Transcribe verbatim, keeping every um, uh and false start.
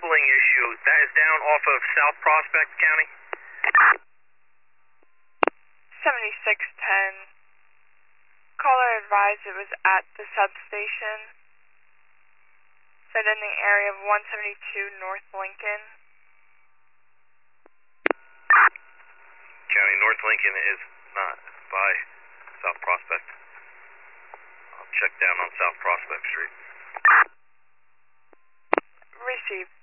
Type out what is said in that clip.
doubling issue. That is down off of South Prospect County. seventy-six ten. Caller advised it was at the substation. Said in the area of one seventy-two North Lincoln. County, North Lincoln is not by South Prospect. I'll check down on South Prospect Street. Received.